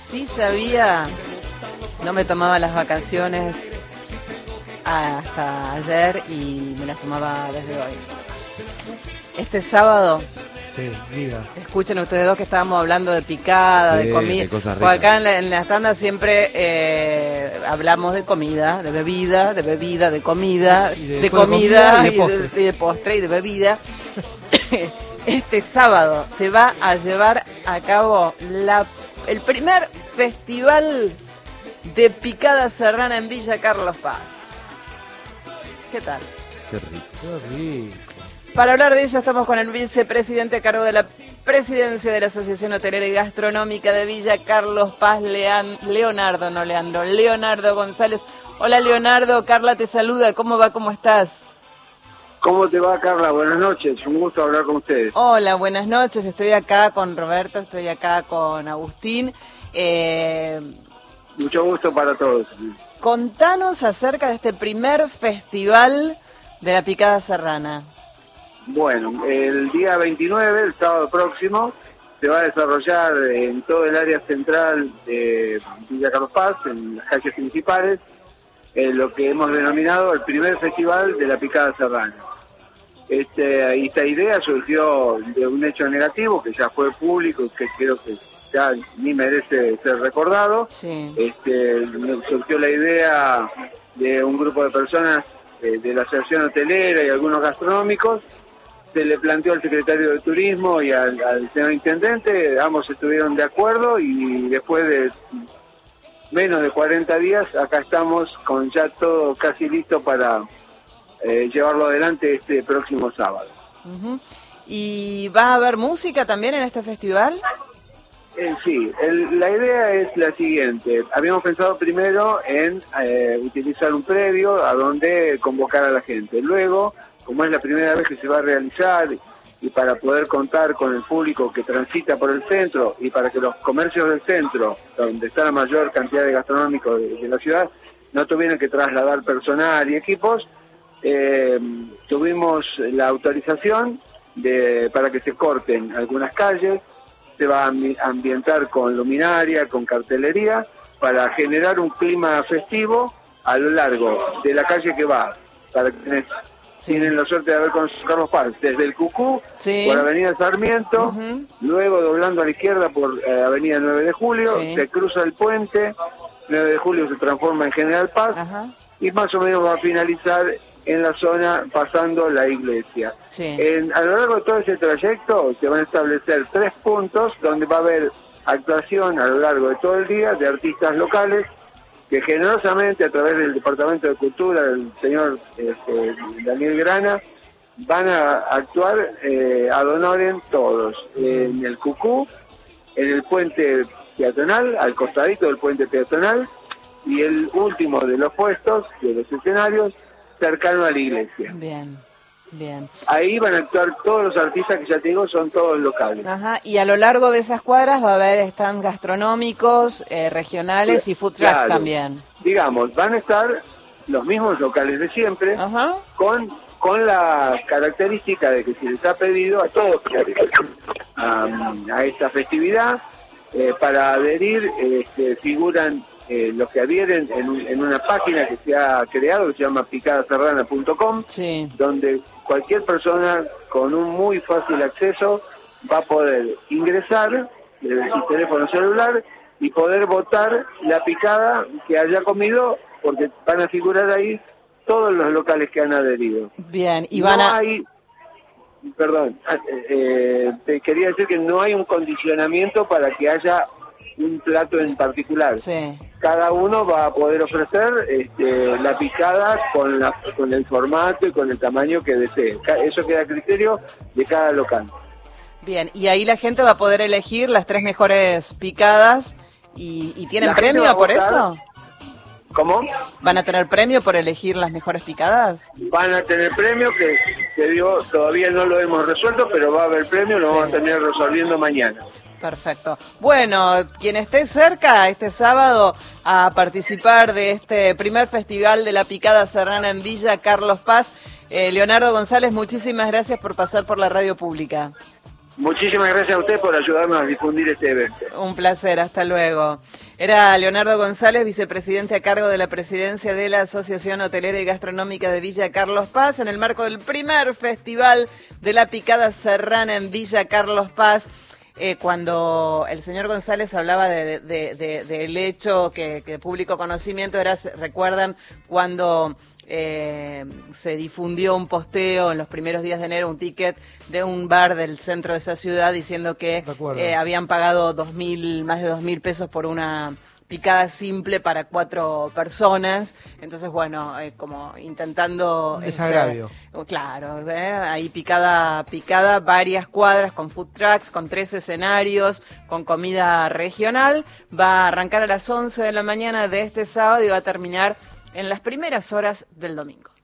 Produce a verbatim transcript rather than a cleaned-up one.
sí sabía, no me tomaba las vacaciones hasta ayer y me las tomaba desde hoy. Este sábado, sí, diga. Escuchen ustedes dos que estábamos hablando de picada, sí, de comida. de cosas Porque ricas. acá en la, en la tanda siempre eh, hablamos de comida, de bebida, de bebida, de comida, Y de, de- comida, de y, comida y de de, postre. y de postre y de bebida. Este sábado se va a llevar a cabo la, el primer festival de picada serrana en Villa Carlos Paz. ¿Qué tal? Qué rico. Qué rico. Para hablar de ello estamos con el vicepresidente a cargo de la presidencia de la Asociación Hotelera y Gastronómica de Villa Carlos Paz, Lean, Leonardo, no Leandro, Leonardo González. Hola Leonardo, Carla te saluda, ¿cómo va, cómo estás? ¿Cómo te va, Carla? Buenas noches, un gusto hablar con ustedes. Hola, buenas noches, estoy acá con Roberto, estoy acá con Agustín. Eh, Mucho gusto para todos. contanos acerca de este primer festival de la picada serrana. Bueno, el día veintinueve, el sábado próximo, se va a desarrollar en todo el área central de Villa Carlos Paz, en las calles principales, eh, lo que hemos denominado el primer festival de la picada serrana. Este, esta idea surgió de un hecho negativo que ya fue público, que creo que ya ni merece ser recordado. Sí. Este, surgió la idea de un grupo de personas eh, de la Asociación Hotelera y algunos gastronómicos. Se le planteó al secretario de Turismo y al, al señor Intendente, ambos estuvieron de acuerdo y después de menos de cuarenta días, acá estamos con ya todo casi listo para eh, llevarlo adelante este próximo sábado. Uh-huh. ¿Y va a haber música también en este festival? Eh, sí, el, la idea es la siguiente. Habíamos pensado primero en eh, utilizar un previo a donde convocar a la gente. Luego, como es la primera vez que se va a realizar y para poder contar con el público que transita por el centro y para que los comercios del centro, donde está la mayor cantidad de gastronómicos de, de la ciudad, no tuvieran que trasladar personal y equipos, eh, tuvimos la autorización de para que se corten algunas calles. Se va a ambientar con luminaria, con cartelería, para generar un clima festivo a lo largo de la calle que va, para quienes sí. tienen la suerte de haber conocido Carlos Paz, desde el Cucú, sí. por Avenida Sarmiento, uh-huh. luego doblando a la izquierda por eh, Avenida nueve de julio, sí. se cruza el puente, nueve de julio se transforma en General Paz, uh-huh. y más o menos va a finalizar en la zona pasando la iglesia. Sí. En, a lo largo de todo ese trayecto se van a establecer tres puntos donde va a haber actuación a lo largo de todo el día de artistas locales que generosamente a través del Departamento de Cultura del señor este, Daniel Grana van a actuar eh, ad honorem todos. En el Cucú, en el puente peatonal, al costadito del puente peatonal, y el último de los puestos, de los escenarios, cercano a la iglesia. Bien, bien. Ahí van a actuar todos los artistas que ya te digo, son todos locales. Ajá, y a lo largo de esas cuadras va a haber stands gastronómicos, eh, regionales y food trucks claro. también. Digamos, van a estar los mismos locales de siempre, Ajá. con con la característica de que se les ha pedido a todos um, a esta festividad, eh, para adherir, este, figuran Eh, los que adhieren en, un, en una página que se ha creado, que se llama picada serrana punto com, sí. donde cualquier persona con un muy fácil acceso va a poder ingresar desde su teléfono celular y poder votar la picada que haya comido, porque van a figurar ahí todos los locales que han adherido. Bien, y van no a... hay, perdón, eh, te quería decir que no hay un condicionamiento para que haya un plato en particular. Sí. Cada uno va a poder ofrecer este, la picada con, la, con el formato y con el tamaño que desee. Eso queda a criterio de cada local. Bien, y ahí la gente va a poder elegir las tres mejores picadas y, y ¿tienen premio por eso? ¿Cómo? ¿Van a tener premio por elegir las mejores picadas? Van a tener premio que, te digo, todavía no lo hemos resuelto, pero va a haber premio, lo sí. vamos a tener resolviendo mañana. Perfecto. Bueno, quien esté cerca este sábado a participar de este primer festival de la picada serrana en Villa Carlos Paz, eh, Leonardo González, muchísimas gracias por pasar por la radio pública. Muchísimas gracias a usted por ayudarnos a difundir este evento. Un placer, hasta luego. Era Leonardo González, vicepresidente a cargo de la presidencia de la Asociación Hotelera y Gastronómica de Villa Carlos Paz, en el marco del primer festival de la picada serrana en Villa Carlos Paz. Eh, cuando el señor González hablaba de, de, de, de, del hecho que, que de público conocimiento era, ¿recuerdan cuando eh, se difundió un posteo en los primeros días de enero, un ticket de un bar del centro de esa ciudad diciendo que eh, habían pagado dos mil, más de dos mil pesos por una picada simple para cuatro personas? Entonces, bueno, eh, como intentando... Un desagravio. Este, claro, ¿eh? Ahí picada, picada, varias cuadras con food trucks, con tres escenarios, con comida regional. Va a arrancar a las once de la mañana de este sábado y va a terminar en las primeras horas del domingo.